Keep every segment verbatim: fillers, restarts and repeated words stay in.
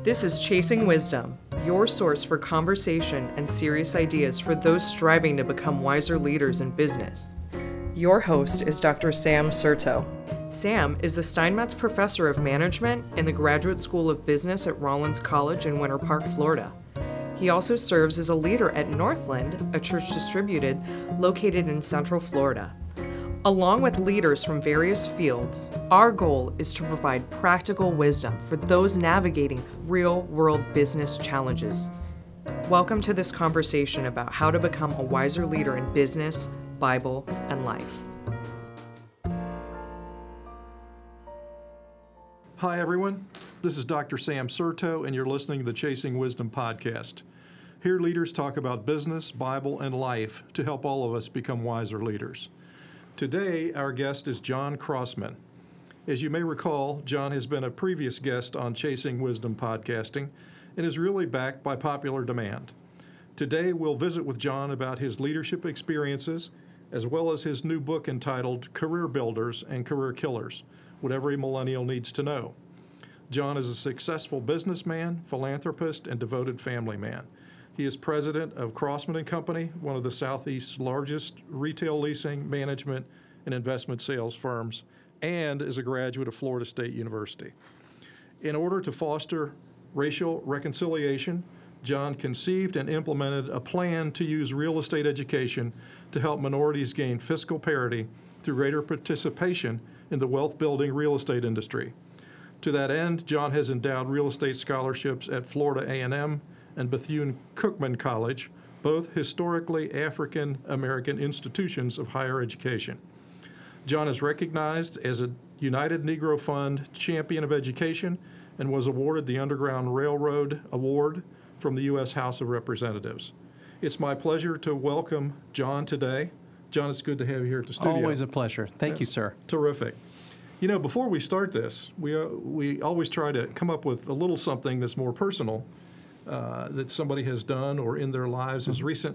This is Chasing Wisdom, your source for conversation and serious ideas for those striving to become wiser leaders in business. Your host is Doctor Sam Serto. Sam is the Steinmetz Professor of Management in the Graduate School of Business at Rollins College in Winter Park, Florida. He also serves as a leader at Northland, a church distributed located in Central Florida. Along with leaders from various fields, our goal is to provide practical wisdom for those navigating real-world business challenges. Welcome to this conversation about how to become a wiser leader in business, Bible, and life. Hi, everyone. This is Doctor Sam Serto, and you're listening to the Chasing Wisdom podcast. Here, leaders talk about business, Bible, and life to help all of us become wiser leaders. Today, our guest is John Crossman. As you may recall, John has been a previous guest on Chasing Wisdom podcasting and is really back by popular demand. Today, we'll visit with John about his leadership experiences, as well as his new book entitled Career Builders and Career Killers, What Every Millennial Needs to Know. John is a successful businessman, philanthropist, and devoted family man. He is president of Crossman and Company, one of the Southeast's largest retail leasing, management, and investment sales firms, and is a graduate of Florida State University. In order to foster racial reconciliation, John conceived and implemented a plan to use real estate education to help minorities gain fiscal parity through greater participation in the wealth-building real estate industry. To that end, John has endowed real estate scholarships at Florida A and M and Bethune-Cookman College, both historically African-American institutions of higher education. John is recognized as a United Negro Fund Champion of Education and was awarded the Underground Railroad Award from the U S House of Representatives. It's my pleasure to welcome John today. John, it's good to have you here at the studio. Always a pleasure. Thank yeah. you, sir. Terrific. You know, before we start this, we uh, we always try to come up with a little something that's more personal uh, that somebody has done or in their lives mm-hmm. is recent.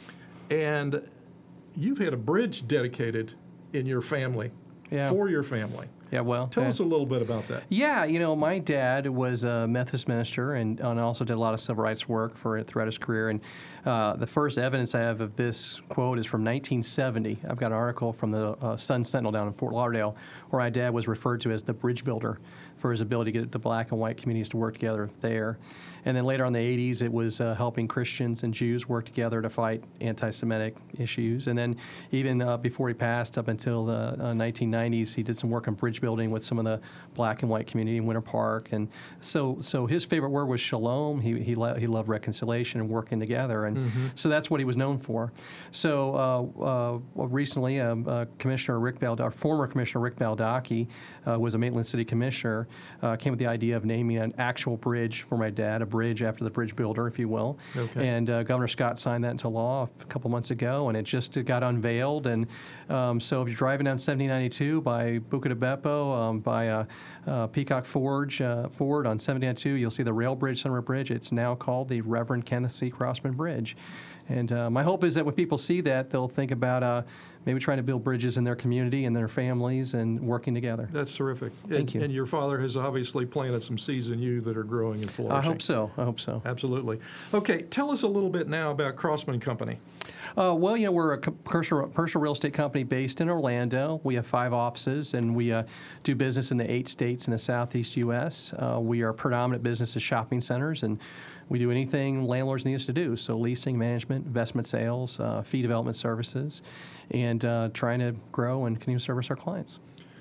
And you've had a bridge dedicated in your family, yeah. for your family. Yeah, well. Tell uh, us a little bit about that. Yeah, you know, my dad was a Methodist minister and, and also did a lot of civil rights work for throughout his career. And uh, the first evidence I have of this quote is from nineteen seventy. I've got an article from the uh, Sun Sentinel down in Fort Lauderdale where my dad was referred to as the bridge builder for his ability to get the black and white communities to work together there. And then later in the eighties, it was uh, helping Christians and Jews work together to fight anti-Semitic issues. And then even uh, before he passed, up until the uh, nineteen nineties, he did some work on bridge building with some of the black and white community in Winter Park. And so so his favorite word was shalom. He he, lo- he loved reconciliation and working together. And mm-hmm. so that's what he was known for. So uh, uh, well, recently, um, uh, Commissioner Rick Baldacci, former Commissioner Rick Baldacci, uh, was a Maitland City Commissioner, uh, came with the idea of naming an actual bridge for my dad, a bridge after the bridge builder, if you will. Okay. And uh, Governor Scott signed that into law a couple months ago, and it just got unveiled. And um, so if you're driving down seventy ninety-two by Buca di Beppo, um, by uh, uh, Peacock Forge, uh, Ford on seventy ninety-two, you'll see the Rail Bridge, Sunriver Bridge. It's now called the Reverend Kenneth C. Crossman Bridge. And uh, my hope is that when people see that, they'll think about uh, maybe trying to build bridges in their community and their families and working together. That's terrific. Thank and, you. And your father has obviously planted some seeds in you that are growing and flourishing. I hope so. I hope so. Absolutely. Okay, tell us a little bit now about Crossman Company. Uh, well, you know, we're a commercial, commercial real estate company based in Orlando. We have five offices, and we uh, do business in the eight states in the southeast U S. Uh, we are predominant business as shopping centers, and we do anything landlords need us to do, so leasing, management, investment sales, uh, fee development services, and uh, trying to grow and continue to service our clients.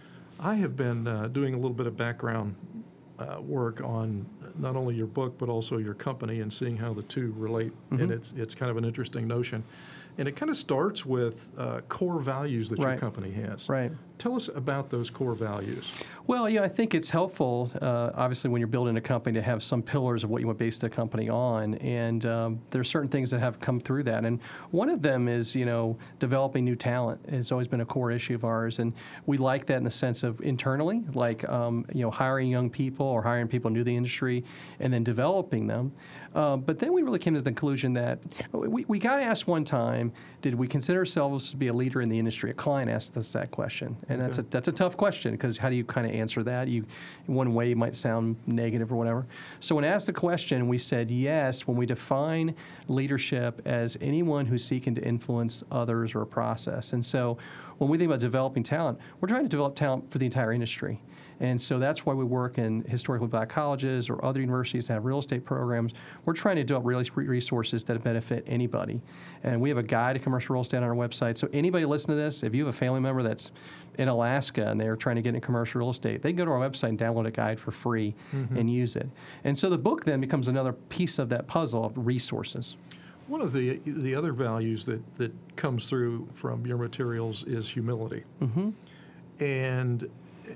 I have been uh, doing a little bit of background uh, work on not only your book but also your company and seeing how the two relate, mm-hmm. and it's it's kind of an interesting notion. And it kind of starts with uh, core values that right. your company has. Right. Tell us about those core values. Well, yeah, I think it's helpful, uh, obviously, when you're building a company to have some pillars of what you want to base the company on. And um, there are certain things that have come through that. And one of them is, you know, developing new talent. It's always been a core issue of ours. And we like that in the sense of internally, like, um, you know, hiring young people or hiring people new to the industry and then developing them. Uh, but then we really came to the conclusion that we, we got asked one time, did we consider ourselves to be a leader in the industry? A client asked us that question. And that's a Okay. that's a tough question, because how do you kind of answer that? You, one way it might sound negative or whatever. So when asked the question, we said yes when we define leadership as anyone who's seeking to influence others or a process. And so when we think about developing talent, we're trying to develop talent for the entire industry. And so that's why we work in historically black colleges or other universities that have real estate programs. We're trying to develop real estate resources that benefit anybody. And we have a guide to commercial real estate on our website. So anybody listening to this, if you have a family member that's in Alaska and they're trying to get into commercial real estate, they can go to our website and download a guide for free mm-hmm. and use it. And so the book then becomes another piece of that puzzle of resources. One of the the other values that, that comes through from your materials is humility. Mm-hmm. And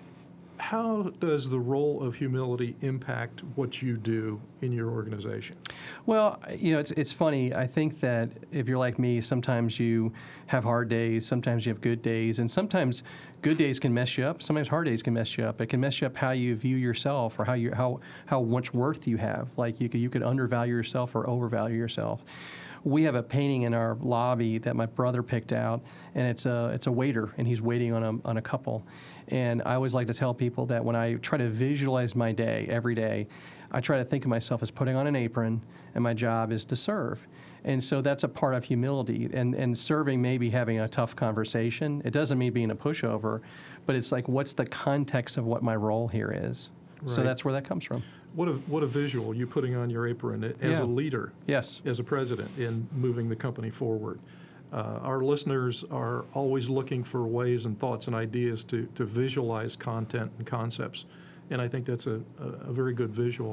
how does the role of humility impact what you do in your organization? Well, you know, it's it's funny. I think that if you're like me, sometimes you have hard days, sometimes you have good days, and sometimes good days can mess you up. Sometimes hard days can mess you up. It can mess you up how you view yourself or how you how how much worth you have. Like you could you could undervalue yourself or overvalue yourself. We have a painting in our lobby that my brother picked out, and it's a it's a waiter, and he's waiting on a on a couple. And I always like to tell people that when I try to visualize my day every day, I try to think of myself as putting on an apron, and my job is to serve. And so that's a part of humility. And and serving may be having a tough conversation. It doesn't mean being a pushover, but it's like, what's the context of what my role here is? Right. So that's where that comes from. What a what a visual, you putting on your apron as yeah. a leader, yes, as a president in moving the company forward. Uh, our listeners are always looking for ways and thoughts and ideas to, to visualize content and concepts, and I think that's a, a, a very good visual.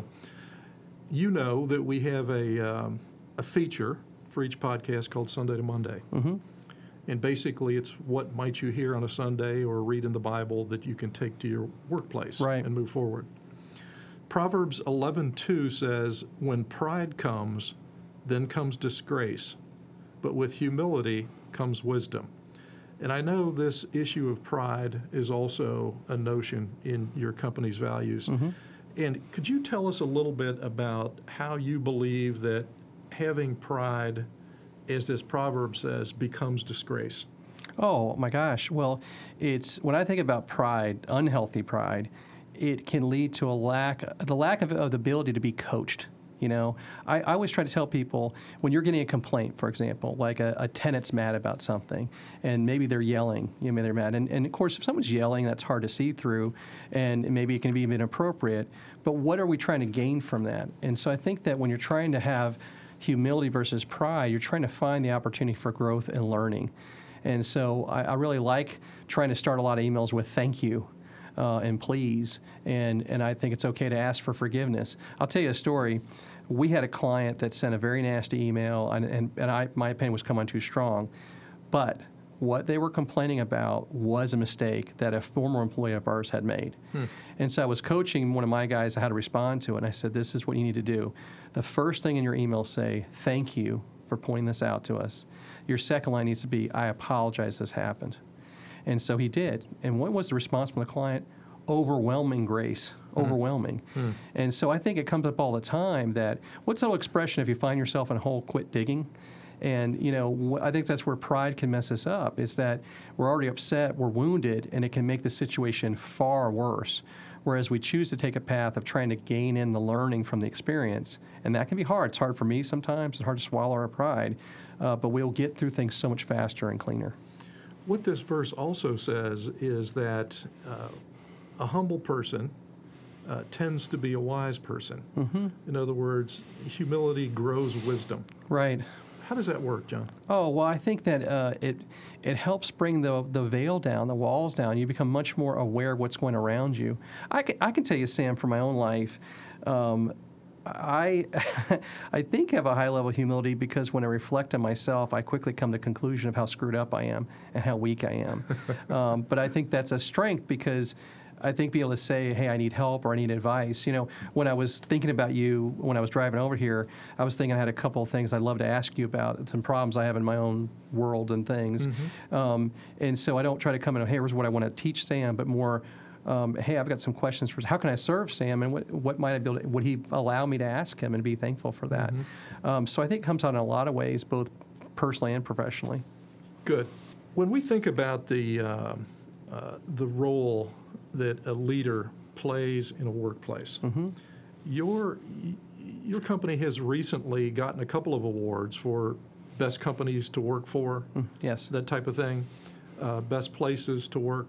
You know that we have a, um, a feature for each podcast called Sunday to Monday. Mm-hmm. And basically it's what might you hear on a Sunday or read in the Bible that you can take to your workplace right. and move forward. Proverbs eleven two says, when pride comes, then comes disgrace, but with humility comes wisdom. And I know this issue of pride is also a notion in your company's values. Mm-hmm. And could you tell us a little bit about how you believe that having pride, as this proverb says, becomes disgrace? Oh my gosh. Well, it's when I think about pride, unhealthy pride, it can lead to a lack, the lack of, of the ability to be coached. You know, I, I always try to tell people when you're getting a complaint, for example, like a, a tenant's mad about something, and maybe they're yelling, you know, they're mad. And, and of course, if someone's yelling, that's hard to see through, and maybe it can be inappropriate. But what are we trying to gain from that? And so I think that when you're trying to have humility versus pride, you're trying to find the opportunity for growth and learning. And so I, I really like trying to start a lot of emails with thank you. Uh, and please, and, and I think it's okay to ask for forgiveness. I'll tell you a story. We had a client that sent a very nasty email, and, and, and I, my opinion was come on too strong, but what they were complaining about was a mistake that a former employee of ours had made. Hmm. And so I was coaching one of my guys on how to respond to it, and I said, this is what you need to do. The first thing in your email, say, thank you for pointing this out to us. Your second line needs to be, I apologize this happened. And so he did. And what was the response from the client? Overwhelming grace, mm. overwhelming. Mm. And so I think it comes up all the time that, what's the expression if you find yourself in a hole, quit digging? And, you know, wh- I think that's where pride can mess us up, is that we're already upset, we're wounded, and it can make the situation far worse. Whereas we choose to take a path of trying to gain in the learning from the experience. And that can be hard. It's hard for me sometimes. It's hard to swallow our pride. Uh, but we'll get through things so much faster and cleaner. What this verse also says is that uh, a humble person uh, tends to be a wise person. Mm-hmm. In other words, humility grows wisdom. Right. How does that work, John? Oh, well, I think that uh, it it helps bring the the veil down, the walls down. You become much more aware of what's going around you. I can, I can tell you, Sam, from my own life, um, I I think I have a high level of humility because when I reflect on myself, I quickly come to the conclusion of how screwed up I am and how weak I am. um, but I think that's a strength because I think being able to say, hey, I need help or I need advice. You know, when I was thinking about you, when I was driving over here, I was thinking I had a couple of things I'd love to ask you about, some problems I have in my own world and things. Mm-hmm. Um, and so I don't try to come in, hey, here's what I want to teach Sam, but more, um, hey, I've got some questions for, how can I serve Sam, and what, what might I be able to, would he allow me to ask him and be thankful for that? Mm-hmm. Um, so I think it comes out in a lot of ways, both personally and professionally. Good. When we think about the uh, uh, the role that a leader plays in a workplace. Mm-hmm. Your your company has recently gotten a couple of awards for best companies to work for, Mm, yes. that type of thing, uh, best places to work.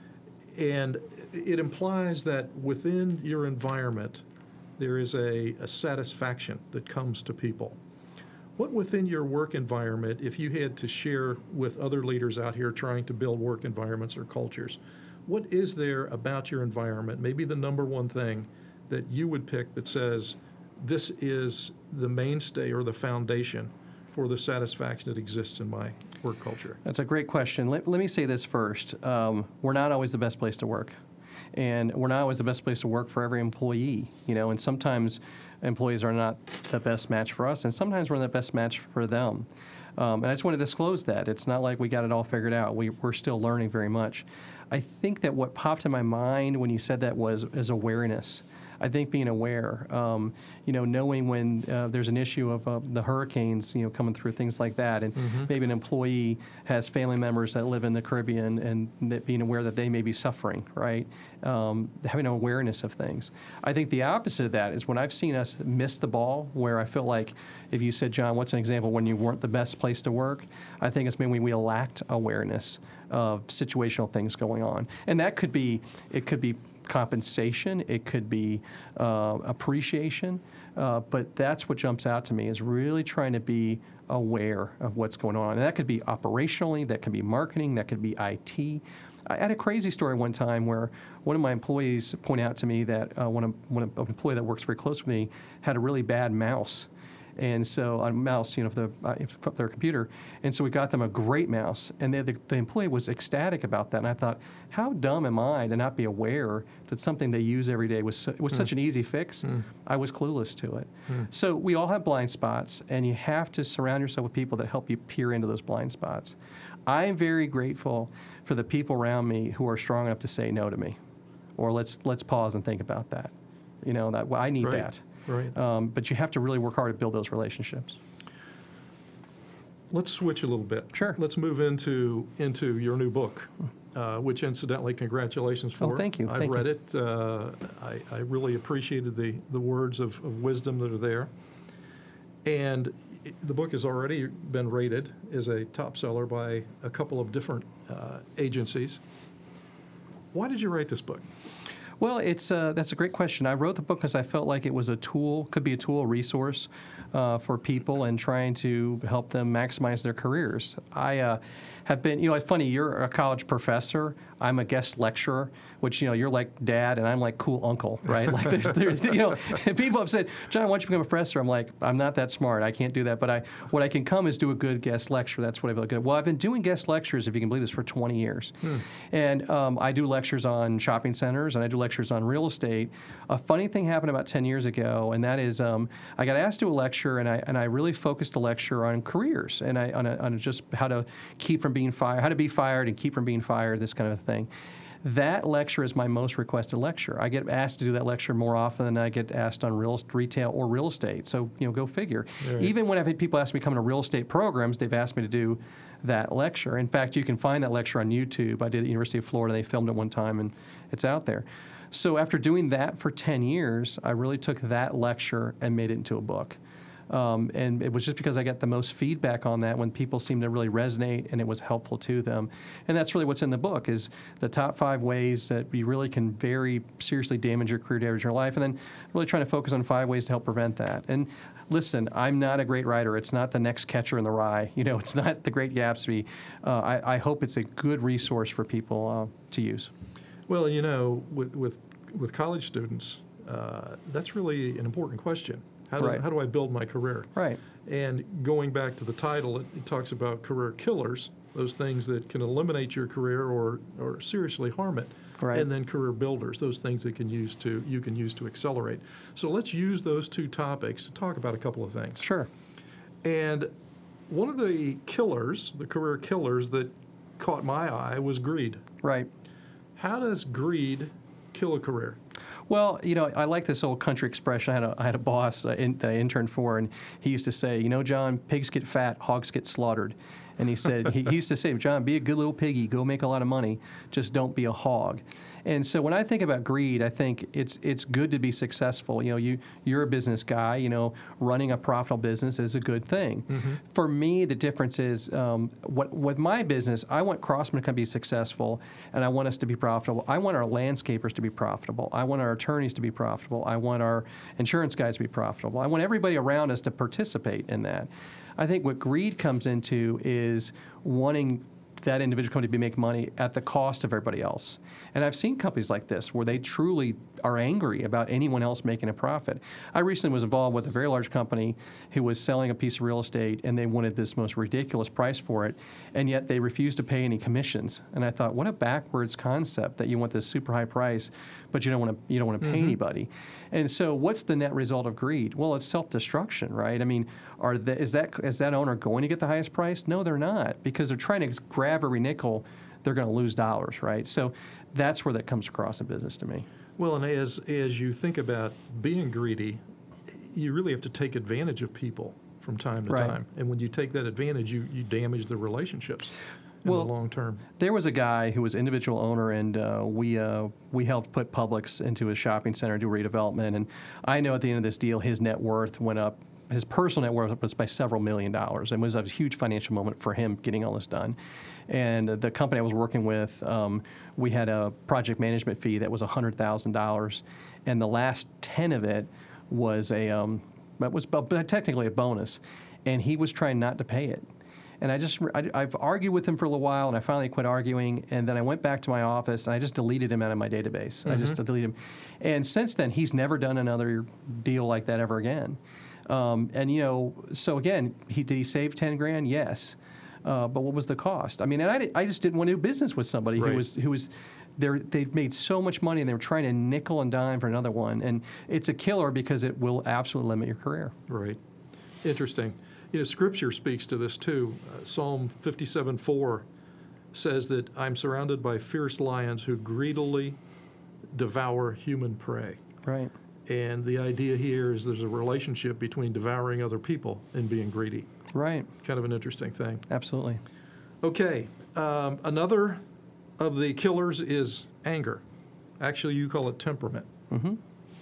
And it implies that within your environment, there is a, a satisfaction that comes to people. What within your work environment, if you had to share with other leaders out here trying to build work environments or cultures, what is there about your environment, maybe the number one thing that you would pick that says, this is the mainstay or the foundation for the satisfaction that exists in my work culture? That's a great question. Let, let me say this first. Um, we're not always the best place to work. And we're not always the best place to work for every employee, you know, and sometimes employees are not the best match for us, and sometimes we're the best match for them. Um, and I just want to disclose that. It's not like we got it all figured out. We, we're still learning very much. I think that what popped in my mind when you said that was is awareness. I think being aware, um, you know, knowing when uh, there's an issue of uh, the hurricanes, you know, coming through, things like that, and mm-hmm. maybe an employee has family members that live in the Caribbean, and that being aware that they may be suffering, right? Um, having an awareness of things. I think the opposite of that is when I've seen us miss the ball, where I feel like, if you said, John, what's an example when you weren't the best place to work? I think it's maybe we lacked awareness of situational things going on, and that could be, it could be compensation, it could be uh, appreciation, uh, but that's what jumps out to me, is really trying to be aware of what's going on. And that could be operationally, that could be marketing, that could be I T. I had a crazy story one time where one of my employees pointed out to me that uh, one, of, one of, an employee that works very close with me had a really bad mouse. And so a mouse, you know, for, the, uh, for their computer. And so we got them a great mouse. And they, the, the employee was ecstatic about that. And I thought, how dumb am I to not be aware that something they use every day was, su- was mm. such an easy fix? Mm. I was clueless to it. Mm. So we all have blind spots, and you have to surround yourself with people that help you peer into those blind spots. I am very grateful for the people around me who are strong enough to say no to me, or let's let's pause and think about that. You know, that well, I need right. that. Right. Um, but you have to really work hard to build those relationships. Let's switch a little bit. Sure. Let's move into into your new book, uh, which incidentally, congratulations for. Oh, thank you. I've thank read you. it. Uh, I, I really appreciated the, the words of, of wisdom that are there. And it, the book has already been rated as a top seller by a couple of different uh, agencies. Why did you write this book? Well, it's uh, that's a great question. I wrote the book because I felt like it was a tool, could be a tool, a resource uh, for people and trying to help them maximize their careers. I uh, have been, you know, it's funny, you're a college professor, I'm a guest lecturer, which, you know, you're like dad and I'm like cool uncle, right? Like there's, there's you know, people have said, John, why don't you become a professor? I'm like, I'm not that smart, I can't do that, but I, what I can come is do a good guest lecture. That's what I feel good. Well, I've been doing guest lectures, if you can believe this, for twenty years. Hmm. And um, I do lectures on shopping centers and I do lectures on real estate. A funny thing happened about ten years ago, and that is um, I got asked to do a lecture, and I and I really focused a lecture on careers and I on, a, on just how to keep from being fired, how to be fired and keep from being fired, this kind of thing. That lecture is my most requested lecture. I get asked to do that lecture more often than I get asked on real retail or real estate. So, you know, go figure. Right. Even when I've had people ask me to come to real estate programs, they've asked me to do that lecture. In fact, you can find that lecture on YouTube. I did at the University of Florida. They filmed it one time, and it's out there. So after doing that for ten years, I really took that lecture and made it into a book. Um, and it was just because I got the most feedback on that when people seemed to really resonate and it was helpful to them. And that's really what's in the book, is the top five ways that you really can very seriously damage your career, damage your life, and then really trying to focus on five ways to help prevent that. And listen, I'm not a great writer. It's not the next Catcher in the Rye. You know, it's not the Great Gatsby. Uh, I, I hope it's a good resource for people uh, to use. Well, you know, with with, with college students, uh, that's really an important question. How do, right. how do I build my career? Right. And going back to the title, it, it talks about career killers, those things that can eliminate your career or, or seriously harm it. Right. And then career builders, those things that can use to you can use to accelerate. So let's use those two topics to talk about a couple of things. Sure. And one of the killers, the career killers that caught my eye was greed. Right. How does greed kill a career? Well, you know, I like this old country expression. I had a, I had a boss uh, in, that I interned for, and he used to say, you know, John, pigs get fat, hogs get slaughtered. And he said, he, he used to say, John, be a good little piggy, go make a lot of money, just don't be a hog. And so when I think about greed, I think it's it's good to be successful. You know, you, you're a business guy, you know, running a profitable business is a good thing. Mm-hmm. For me, the difference is, um, what with my business, I want Crossman to be successful, and I want us to be profitable. I want our landscapers to be profitable. I want our attorneys to be profitable. I want our insurance guys to be profitable. I want everybody around us to participate in that. I think what greed comes into is wanting that individual company to be making money at the cost of everybody else. And I've seen companies like this where they truly are angry about anyone else making a profit. I recently was involved with a very large company who was selling a piece of real estate, and they wanted this most ridiculous price for it, and yet they refused to pay any commissions. And I thought, what a backwards concept that you want this super high price, but you don't want to you don't want to pay mm-hmm. anybody. And so what's the net result of greed? Well, it's self-destruction, right? I mean, are the, is that is that owner going to get the highest price? No, they're not, because they're trying to grab every nickel. They're going to lose dollars, right? So that's where that comes across in business to me. Well, and as as you think about being greedy, you really have to take advantage of people from time to right. time. And when you take that advantage, you, you damage the relationships in well, the long term. There was a guy who was individual owner, and uh, we uh, we helped put Publix into his shopping center, do redevelopment. And I know at the end of this deal, his net worth went up. His personal net worth was by several million dollars, and it was a huge financial moment for him getting all this done. And the company I was working with, um, we had a project management fee that was one hundred thousand dollars, and the last ten of it was a um, that was technically a bonus, and he was trying not to pay it. And I just I, I've argued with him for a little while, and I finally quit arguing. And then I went back to my office, and I just deleted him out of my database. Mm-hmm. I just deleted him, and since then he's never done another deal like that ever again. Um, and you know, so again, he did he save ten grand? Yes. Uh, but what was the cost? I mean, and I, did, I just didn't want to do business with somebody right. who was who was they're, they've made so much money, and they were trying to nickel and dime for another one. And it's a killer because it will absolutely limit your career. Right. Interesting. You know, Scripture speaks to this too. Uh, Psalm fifty-seven four says that I'm surrounded by fierce lions who greedily devour human prey. Right. And the idea here is there's a relationship between devouring other people and being greedy. Right. Kind of an interesting thing. Absolutely. Okay. Um, another of the killers is anger. Actually, you call it temperament. Mm-hmm.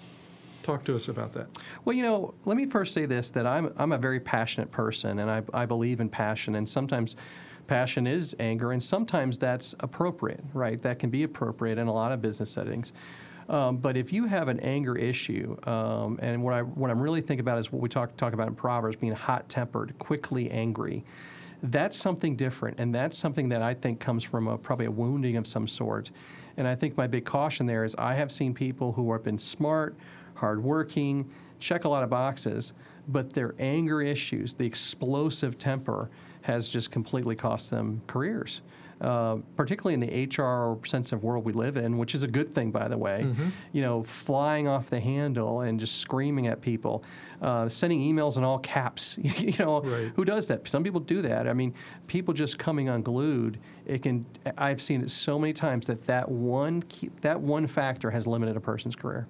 Talk to us about that. Well, you know, let me first say this, that I'm I'm a very passionate person, and I, I believe in passion, and sometimes passion is anger, and sometimes that's appropriate, right? That can be appropriate in a lot of business settings. Um, but if you have an anger issue, um, and what I what I'm really thinking about is what we talk talk about in Proverbs, being hot-tempered, quickly angry, that's something different, and that's something that I think comes from a, probably a wounding of some sort. And I think my big caution there is I have seen people who have been smart, hardworking, check a lot of boxes, but their anger issues, the explosive temper, has just completely cost them careers. Uh, particularly in the H R-sensitive world we live in, which is a good thing, by the way. Mm-hmm. You know, flying off the handle and just screaming at people, uh, sending emails in all caps. you know, right. Who does that? Some people do that. I mean, people just coming unglued. It can. I've seen it so many times that that one key, that one factor has limited a person's career.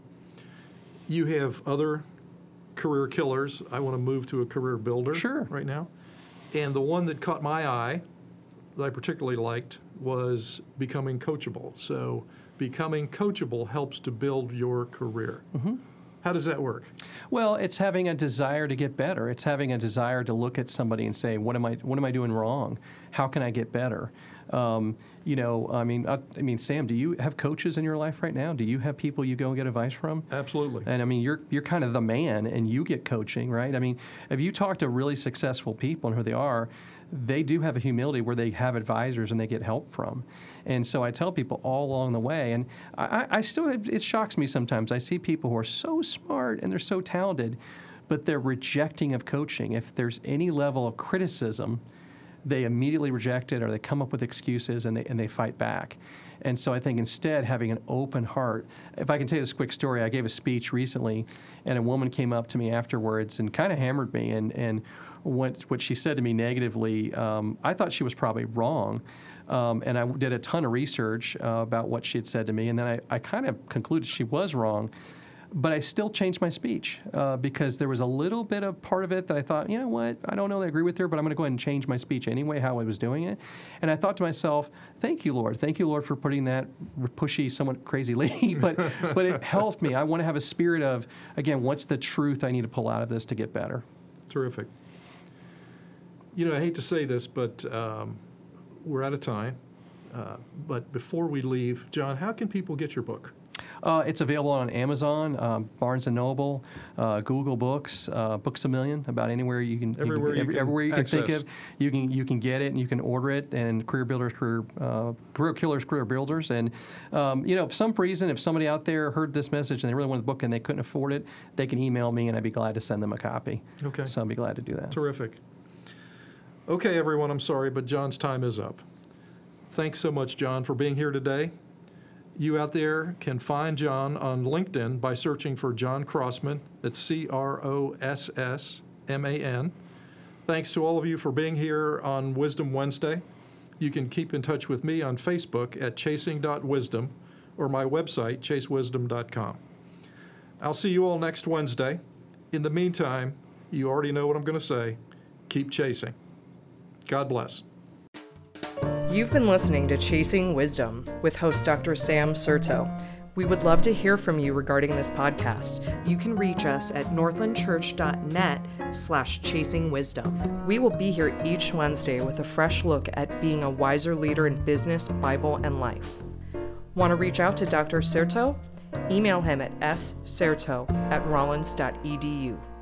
You have other career killers. I want to move to a career builder sure. right now. And the one that caught my eye that I particularly liked was becoming coachable. So becoming coachable helps to build your career. Mm-hmm. How does that work? Well, it's having a desire to get better. It's having a desire to look at somebody and say, what am I what am I doing wrong? How can I get better? Um, you know, I mean, I, I mean, Sam, do you have coaches in your life right now? Do you have people you go and get advice from? Absolutely. And I mean, you're you're kind of the man, and you get coaching, right? I mean, if you talk to really successful people and who they are, they do have a humility where they have advisors and they get help from. And so I tell people all along the way, and I, I still, it shocks me sometimes. I see people who are so smart and they're so talented, but they're rejecting of coaching. If there's any level of criticism, they immediately reject it, or they come up with excuses and they and they fight back. And so I think instead having an open heart. If I can tell you this quick story, I gave a speech recently, and a woman came up to me afterwards and kind of hammered me, and and what what she said to me negatively, um, I thought she was probably wrong. Um, and I did a ton of research uh, about what she had said to me, and then I, I kind of concluded she was wrong. But I still changed my speech uh, because there was a little bit of part of it that I thought, you know what, I don't know that I agree with her, but I'm going to go ahead and change my speech anyway, how I was doing it. And I thought to myself, thank you, Lord. Thank you, Lord, for putting that pushy, somewhat crazy lady. but but it helped me. I want to have a spirit of, again, what's the truth I need to pull out of this to get better? Terrific. You know, I hate to say this, but um, we're out of time. Uh, but before we leave, John, how can people get your book? Uh, it's available on Amazon, um, Barnes and Noble, uh, Google Books, uh, Books A Million. About anywhere you can, everywhere you can, you can, everywhere you can think access. of, you can you can get it and you can order it. And Career Builders, Career uh, Career Killers, Career Builders. And um, you know, for some reason, if somebody out there heard this message and they really wanted the book and they couldn't afford it, they can email me and I'd be glad to send them a copy. Okay. So I'd be glad to do that. Terrific. Okay, everyone, I'm sorry, but John's time is up. Thanks so much, John, for being here today. You out there can find John on LinkedIn by searching for John Crossman. That's C R O S S M A N. Thanks to all of you for being here on Wisdom Wednesday. You can keep in touch with me on Facebook at chasing dot wisdom or my website, chase wisdom dot com. I'll see you all next Wednesday. In the meantime, you already know what I'm going to say. Keep chasing. God bless. You've been listening to Chasing Wisdom with host Doctor Sam Serto. We would love to hear from you regarding this podcast. You can reach us at northlandchurch.net slash chasing wisdom. We will be here each Wednesday with a fresh look at being a wiser leader in business, Bible, and life. Want to reach out to Doctor Serto? Email him at s serto at rollins dot e d u.